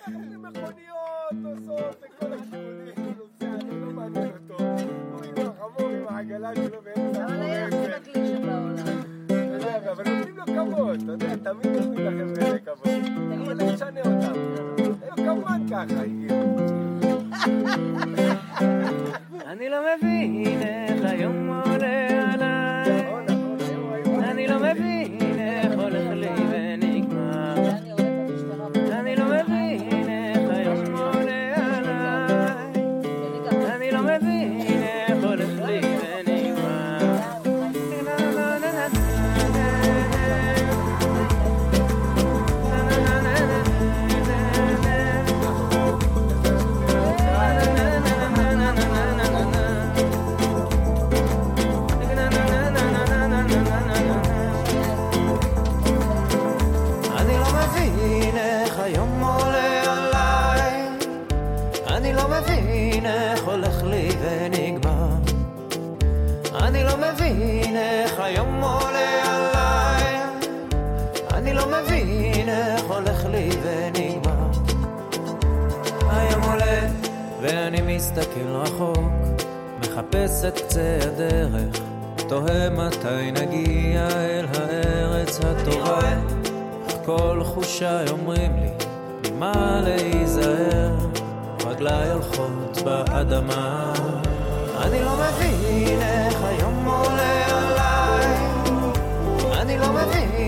מכוניות נוסעות לכל הכיוונים, הוא נוסע, אני לא מעניין אותו. הוא עם החמור, עם העגלה שלו באמצע. אבל היה הכי מקלישת בעולם. אתה יודע, אבל נותנים לו כבוד, אתה יודע, תמיד נותנים לכם כאלה כבוד. אבל לא משנה אותם. היו כמובן ככה, הגיעו. אני לא מבין איך היום עולה עליי, אני לא מבין איך הולך לי ונגמר, אני לא מבין איך היום עולה עליי, אני לא מבין איך הולך לי ונגמר. אני לא מבין איך היום עולה עליי, אני לא מבין איך הולך לי ונגמר, אני לא מבין איך היום עולה עליי, אני לא מבין איך הולך לי ונגמר. היום עולה ואני מסתכל רחוק, מחפש את קצה הדרך, תוהה מתי נגיע אל הארץ הטובה. כל חושיי אומרים לי ממה להיזהר, רגליי הולכות באדמה. אני לא מבין איך היום עולה עליי, אני לא מבין